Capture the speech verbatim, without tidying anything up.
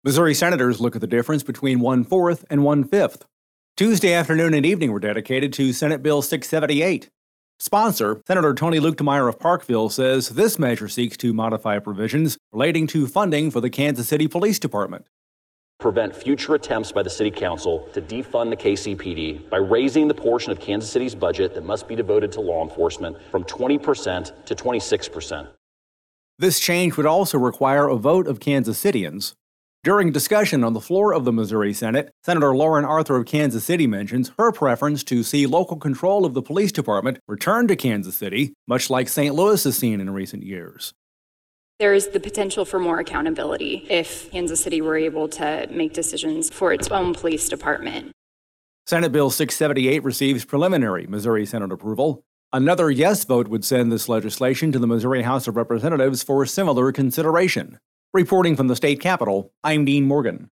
Missouri senators look at the difference between one-fourth and one-fifth. Tuesday afternoon and evening were dedicated to Senate Bill six seventy-eight. Sponsor, Senator Tony Luetkemeyer of Parkville, says this measure seeks to modify provisions relating to funding for the Kansas City Police Department. Prevent future attempts by the City Council to defund the K C P D by raising the portion of Kansas City's budget that must be devoted to law enforcement from twenty percent to twenty-six percent. This change would also require a vote of Kansas Cityans. During discussion on the floor of the Missouri Senate, Senator Lauren Arthur of Kansas City mentions her preference to see local control of the police department return to Kansas City, much like Saint Louis has seen in recent years. There is the potential for more accountability if Kansas City were able to make decisions for its own police department. Senate Bill six seventy-eight receives preliminary Missouri Senate approval. Another yes vote would send this legislation to the Missouri House of Representatives for similar consideration. Reporting from the state capitol, I'm Dean Morgan.